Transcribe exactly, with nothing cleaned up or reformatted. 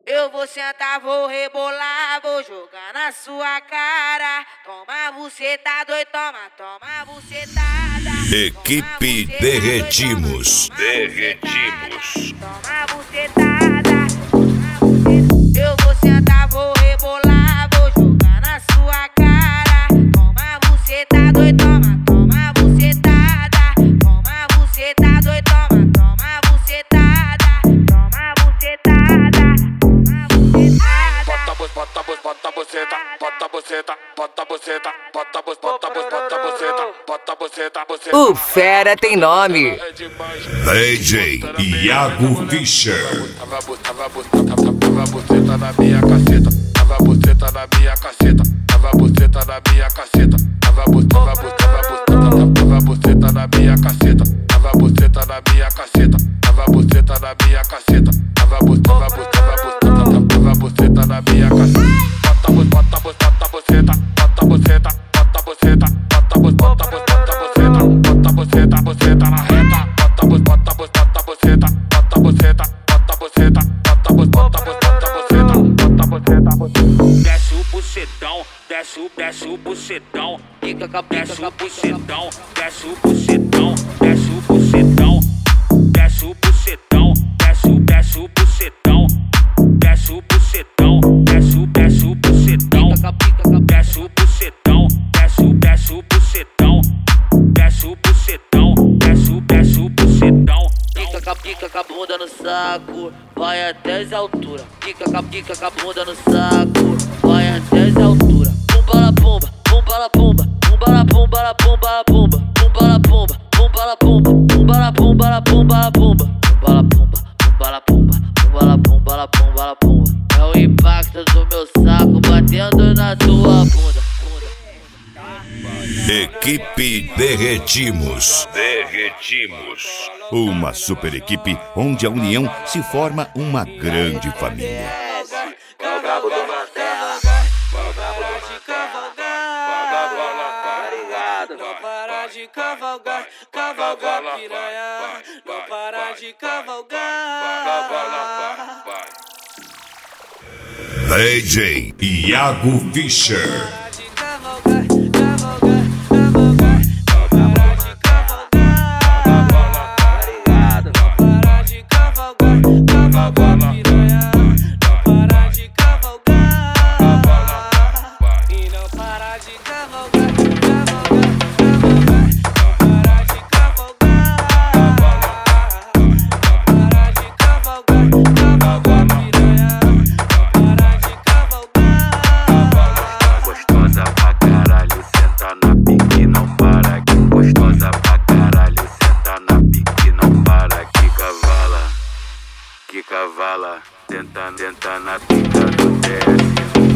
Eu vou sentar, vou rebolar, vou jogar na sua cara. Toma buceta, doido, toma, toma bucetada. Equipe Derretimos. Derretimos. Toma bucetada. Eu vou sentar, vou rebolar, vou jogar na sua cara. Toma buceta, doido, toma, toma bucetada. Toma buceta, doido, toma, toma bucetada. Toma bucetada. Bota bota bota buceta, bota buceta, bota buceta, bota bota bota bota buceta, bota buceta, buceta. O fera tem nome. D J Iago Fischer. Tava buceta na minha caceta, tava buceta na minha caceta, tava buceta na minha caceta, tava buceta, tava buceta na minha caceta, tava buceta na minha caceta, tava buceta na minha caceta, tava buceta, tava buceta na minha caceta. Bota bota bota buceta, bota buceta, bota buceta, bota bota bota buceta, bota buceta, buceta na reta. Bota bota bota buceta, bota buceta, bota buceta, bota bota bota buceta, bota buceta, buceta. Desce o bucetão, desce o desce o bucetão, fica com a desce o bucetão, desce o bucetão, desce o bucetão, desce o bucetão, desce o desce o bucetão, desce o bucetão, desce o desce o bucetão, desce o bucetão, desce o desce o bucetão, desce o bucetão, desce o desce o bucetão. Fica com a pica com a bunda no saco, vai até as alturas. Fica com a pica com a bunda no saco, vai até as alturas. Pumba la pumba, pumba la pumba, pumba la pumba la pumba la pumba, pumba la pumba, pumba la pumba, pumba la pumba la pumba la pumba, pumba la pumba, pumba la pumba, pumba la pumba la pumba la pumba. É o impacto do meu saco batendo na tua bunda. Equipe Derretimos. Derretimos. Uma super equipe onde a união se forma uma grande família. O brabo do Mantela, o brabo de cavalgar, tá ligado? Não para de cavalgar, cavalgar piranha. Não para de cavalgar. D J Iago Fischer. Que cavala, tenta, tenta na pica do desce.